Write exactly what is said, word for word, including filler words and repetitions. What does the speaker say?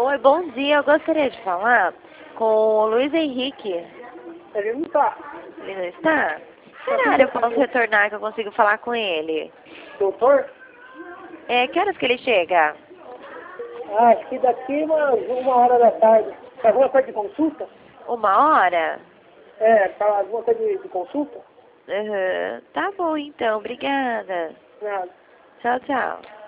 Oi, bom dia. Eu gostaria de falar com o Luiz Henrique. Ele não tá. Ele não está? Que horário eu posso retornar que eu consigo falar com ele? Doutor? É, que horas que ele chega? Ah, acho que daqui uma, uma hora da tarde. Tá alguma coisa de consulta? Uma hora? É, tá alguma coisa de, de consulta? Uhum. Tá bom, então. Obrigada. Nada. Tchau, tchau.